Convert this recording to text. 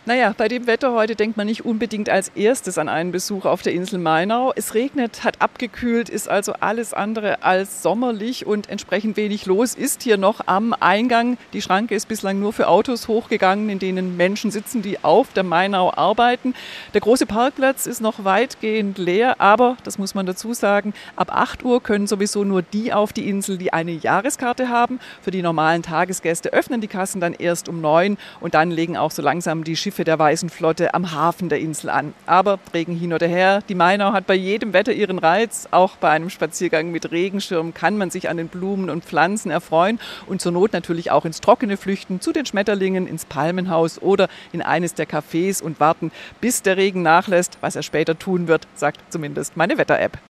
Naja, bei dem Wetter heute denkt man nicht unbedingt als erstes an einen Besuch auf der Insel Mainau. Es regnet, hat abgekühlt, ist also alles andere als sommerlich und entsprechend wenig los ist hier noch am Eingang. Die Schranke ist bislang nur für Autos hochgegangen, in denen Menschen sitzen, die auf der Mainau arbeiten. Der große Parkplatz ist noch weitgehend leer, aber, das muss man dazu sagen, ab 8 Uhr können sowieso nur die auf die Insel, die eine Jahreskarte haben. Für die normalen Tagesgäste öffnen die Kassen dann erst um 9 und dann legen auch so langsam die Schiffe der Weißen Flotte am Hafen der Insel an. Aber Regen hin oder her, die Mainau hat bei jedem Wetter ihren Reiz. Auch bei einem Spaziergang mit Regenschirm kann man sich an den Blumen und Pflanzen erfreuen und zur Not natürlich auch ins Trockene flüchten, zu den Schmetterlingen, ins Palmenhaus oder in eines der Cafés und warten, bis der Regen nachlässt. Was er später tun wird, sagt zumindest meine Wetter-App.